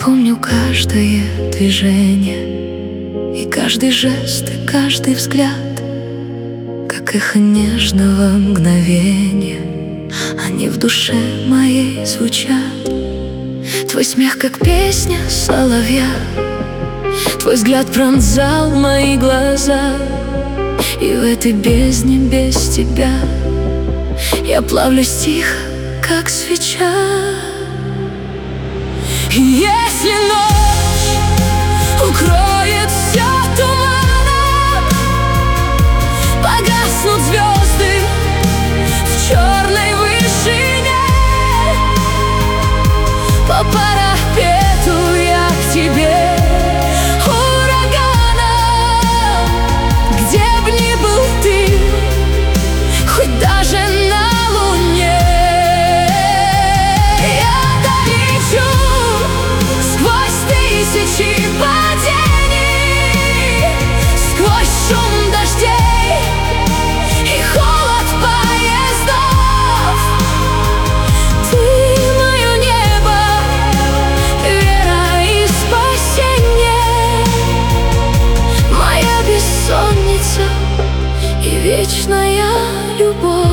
Помню каждое движение, и каждый жест, и каждый взгляд, как эхо нежного мгновения. Они в душе моей звучат. Твой смех, как песня соловья, твой взгляд пронзал мои глаза. И в этой бездне без тебя я плавлюсь тихо, как свеча. И если ночь укроет все туманом, погаснут звезды в черной вышине, по парапету я к тебе ураганом. Где б ни был ты, хоть даже на луне, я долечу сквозь тысячи падений, сквозь шум дождей и холод поездов. Ты мое небо, вера и спасение, моя бессонница и вечная любовь.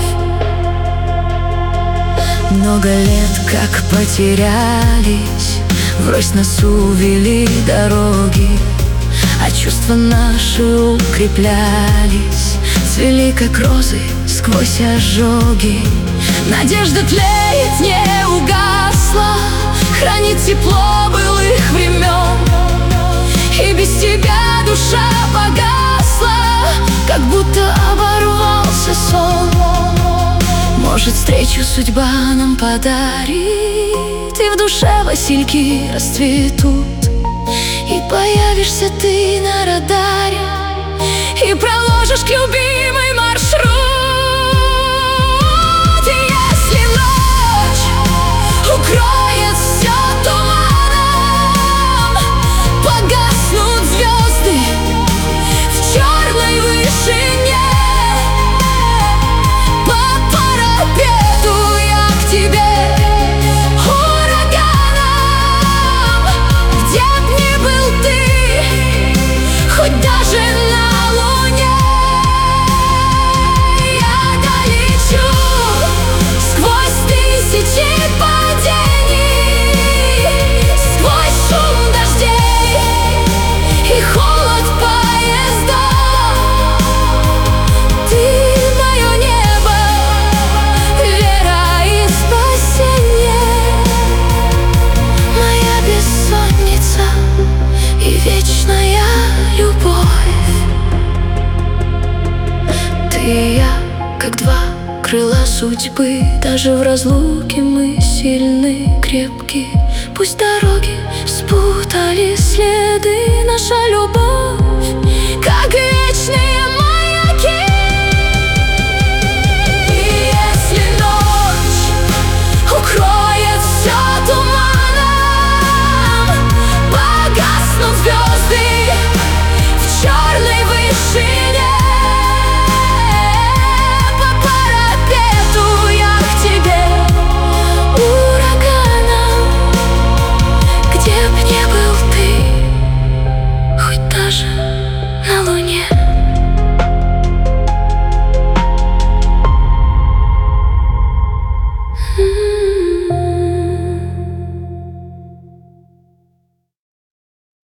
Много лет как потерялись, врозь нас увели дороги, а чувства наши укреплялись, цвели как розы сквозь ожоги. Надежда тлеет, не угасла, хранит тепло былых времен. И без тебя душа погасла, как будто оборвался сон. Может, встречу судьба нам подарит, и в душе васильки расцветут, и появишься ты на радаре, и проложишь к любимый маршрут. И если ночь укроет все туманом, погаснут звезды в черной вышине, хоть даже на луне, я долечу сквозь тысячи падений, сквозь шум дождей и холод поездов. Ты мое небо, вера и спасение, моя бессонница и вечная любовь. Ты и я, как два крыла судьбы, даже в разлуке мы сильны, крепки. Пусть дороги спутали следы, наша любовь, как вечные